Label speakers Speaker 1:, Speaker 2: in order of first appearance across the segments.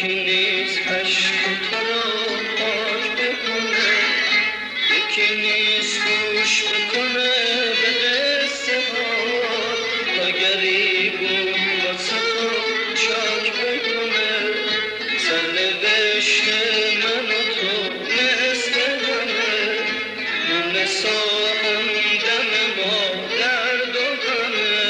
Speaker 1: یکی نیست عشق تو را پاک بکنه، یکی نیست گوش بکنه به قصه ها، تا گریبون واسه تو چاک بکنه. سرنوشت من و تو مثل همه، مونس هم دم ما درد و غمه.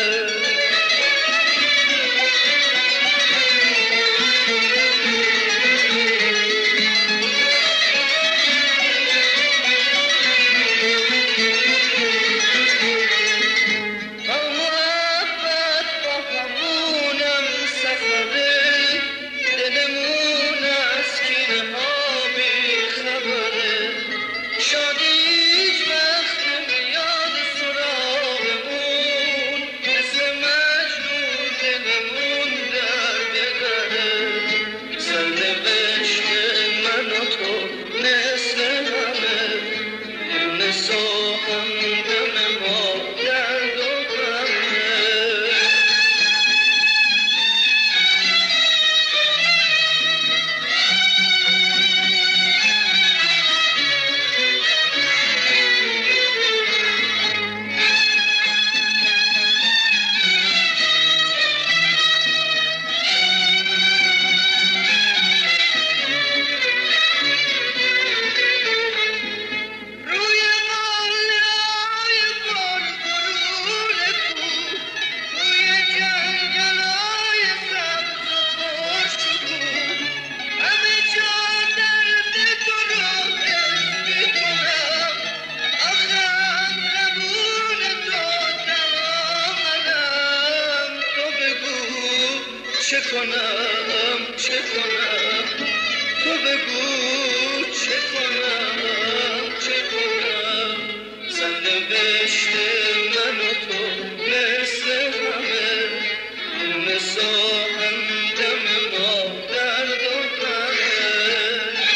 Speaker 1: چه کنم چه کنم تو بگو چه کنم چه کنم. سرنوشت من و تو مثل همه، مونس هم دم ما درد و غمه.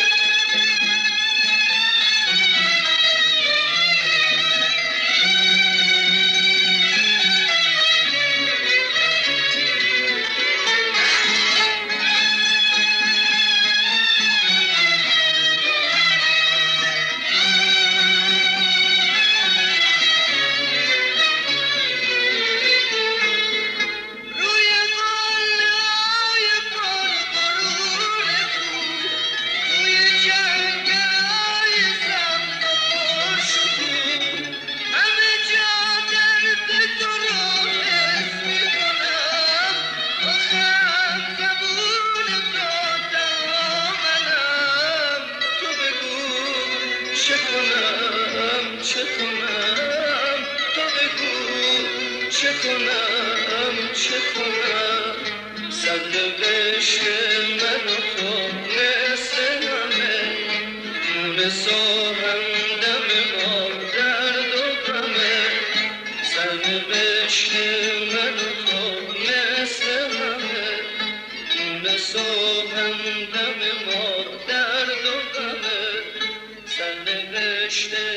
Speaker 1: چه کنم چه کنم تو بگو چه کنم چه کنم. سرنوشت من و تو مثل همه، مونس هم دم ما درد و غمه. سرنوشت من و تو مثل همه، مونس هم دم ما درد و غمه. سرنوشت